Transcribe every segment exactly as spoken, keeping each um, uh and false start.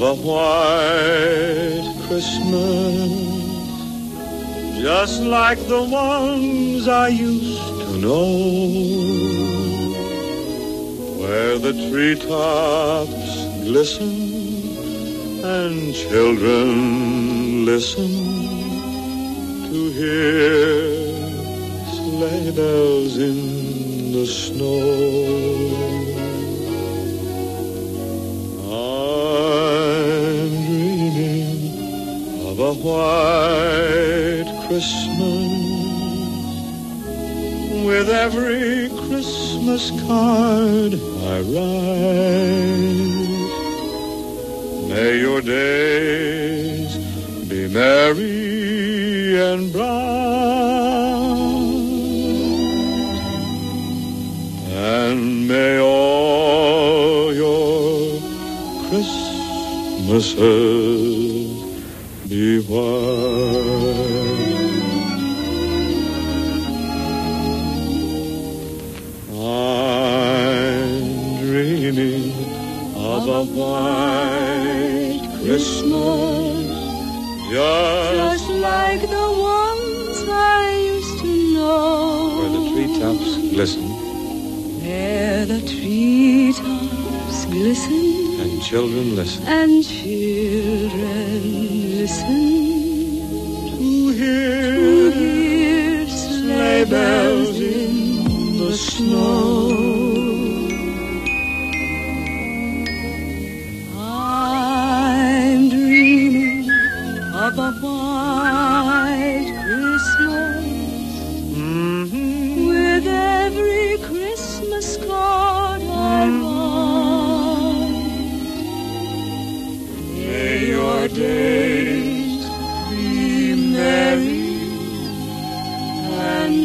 a white Christmas, just like the ones I used to know, where the treetops glisten and children listen to hear sleigh bells in the snow. I'm dreaming of a white Christmas, with every Christmas card I write. May your days be merry and bright, and may all your Christmases be white. I'm dreaming of a white Christmas, just, just like the ones I used to know, where the treetops glisten, where the treetops glisten, and children listen, and children listen to hear, to hear sleigh bells in the snow. I'm dreaming of a white Christmas, mm-hmm. with every Christmas card I write. May your days be merry and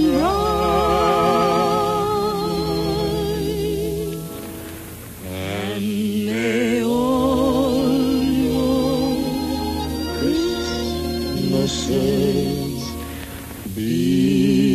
bright, and may all your Christmases be